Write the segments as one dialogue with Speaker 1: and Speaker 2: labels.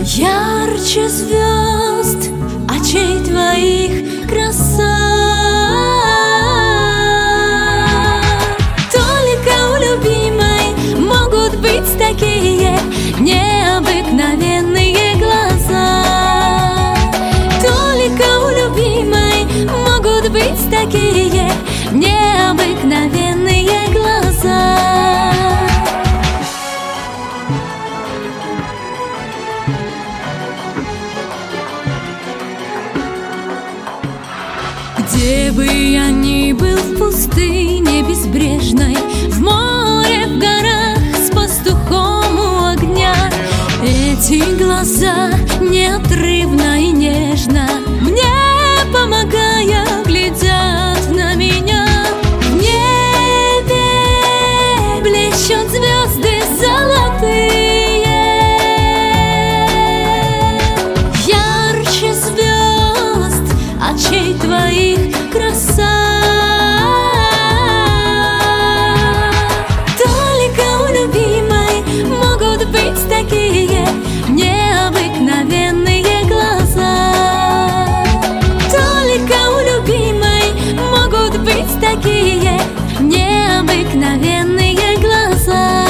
Speaker 1: Ярче звезд, очей твоих краса. Только у любимой могут быть такие необыкновенные глаза. Только у любимой могут быть такие необыкновенные глаза. Где бы я ни был, в пустыне безбрежной, в море, в горах, с пастухом у огня, эти глаза неотрывно и нежно, мне помогая, глядят на меня. В небе блещут звезды золотые, ярче звезд, очей твоих краса. Только у любимой могут быть такие необыкновенные глаза. Только у любимой могут быть такие необыкновенные глаза.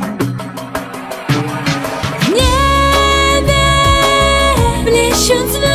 Speaker 1: Блещут звезды